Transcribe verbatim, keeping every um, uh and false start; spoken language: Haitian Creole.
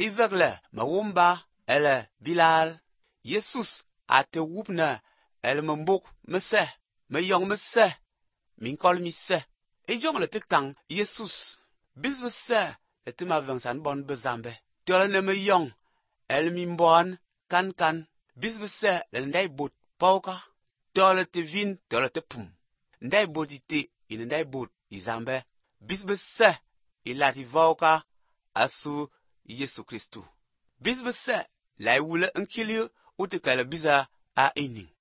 ivekle mawumba ele bilal. Jesus a te wupne ele mbuk mese, me yong mese, min kol mi se. E jong le te kang Jesus. Bis mese le te ma vengsan bon bezambe. Tole ne me yong ele mi mbon kan kan. Bis mese le ndai bot pauka. Tole te vin, tole te pum. Ndai bot ite, in ndai bot izambe. Bis mese ilati vauka asu Yesu Kristu. Bis mese la wule nkiliu utikale biza a ining.